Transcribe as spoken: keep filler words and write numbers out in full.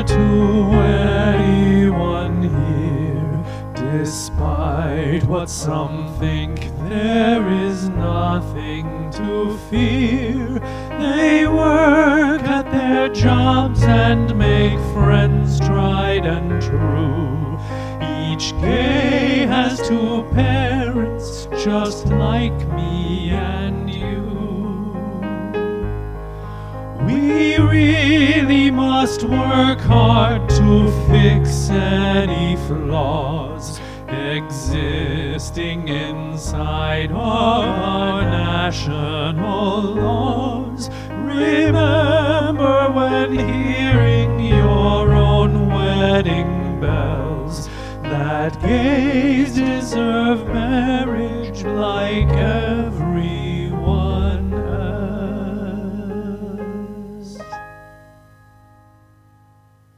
to anyone here, despite what some think, there is nothing to fear. They work at their jobs and make friends tried and true. Each gay has two parents, just like me and you. We really must work hard to fix any flaws existing inside our national laws. Remember when hearing your own wedding bells, that gays deserve marriage like everyone.